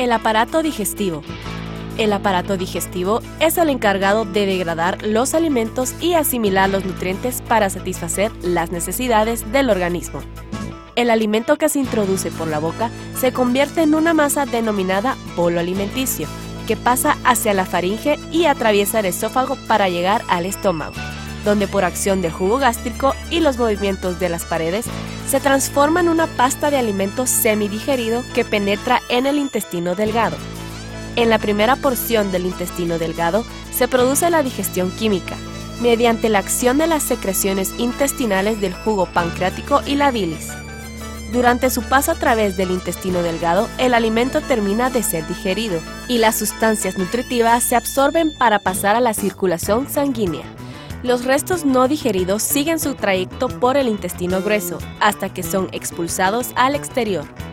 El aparato digestivo. El aparato digestivo es el encargado de degradar los alimentos y asimilar los nutrientes para satisfacer las necesidades del organismo. El alimento que se introduce por la boca se convierte en una masa denominada bolo alimenticio, que pasa hacia la faringe y atraviesa el esófago para llegar al estómago, donde por acción del jugo gástrico y los movimientos de las paredes se transforma en una pasta de alimento semidigerido que penetra en el intestino delgado. En la primera porción del intestino delgado se produce la digestión química, mediante la acción de las secreciones intestinales del jugo pancreático y la bilis. Durante su paso a través del intestino delgado, el alimento termina de ser digerido y las sustancias nutritivas se absorben para pasar a la circulación sanguínea. Los restos no digeridos siguen su trayecto por el intestino grueso hasta que son expulsados al exterior.